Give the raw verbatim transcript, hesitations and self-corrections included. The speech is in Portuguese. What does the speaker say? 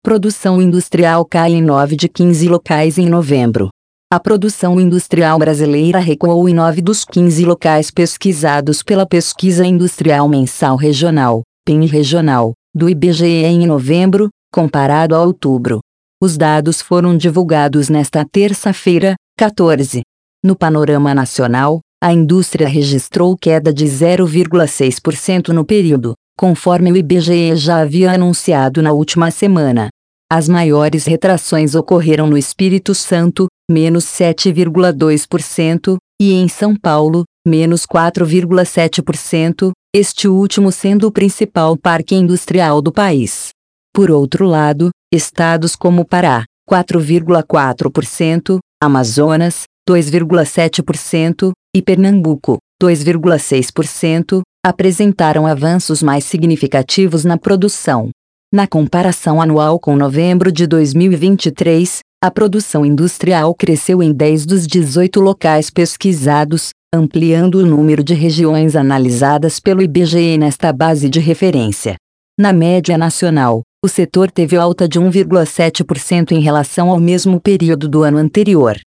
Produção industrial cai em nove de quinze locais em novembro. A produção industrial brasileira recuou em nove dos quinze locais pesquisados pela Pesquisa Industrial Mensal Regional, P I M Regional, do I B G E em novembro, comparado a outubro. Os dados foram divulgados nesta terça-feira, quatorze. No panorama nacional, a indústria registrou queda de zero vírgula seis por cento no período, conforme o I B G E já havia anunciado na última semana. As maiores retrações ocorreram no Espírito Santo, menos sete vírgula dois por cento, e em São Paulo, menos quatro vírgula sete por cento, este último sendo o principal parque industrial do país. Por outro lado, estados como Pará, quatro vírgula quatro por cento, Amazonas, dois vírgula sete por cento, e Pernambuco, dois vírgula seis por cento, apresentaram avanços mais significativos na produção. Na comparação anual com novembro de dois mil e vinte e três, a produção industrial cresceu em dez dos dezoito locais pesquisados, ampliando o número de regiões analisadas pelo I B G E nesta base de referência. Na média nacional, o setor teve alta de um vírgula sete por cento em relação ao mesmo período do ano anterior.